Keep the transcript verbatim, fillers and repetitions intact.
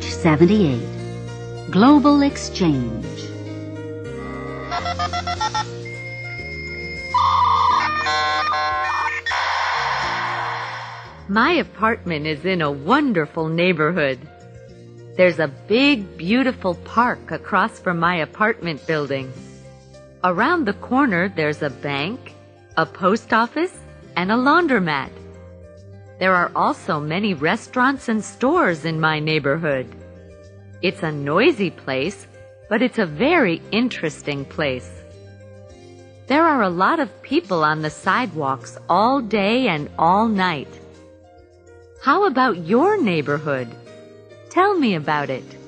Page seventy-eight. Global Exchange. My apartment is in a wonderful neighborhood. There's a big, beautiful park across from my apartment building. Around the corner, there's a bank, a post office, and a laundromat. There are also many restaurants and stores in my neighborhood. It's a noisy place, but it's a very interesting place. There are a lot of people on the sidewalks all day and all night. How about your neighborhood? Tell me about it.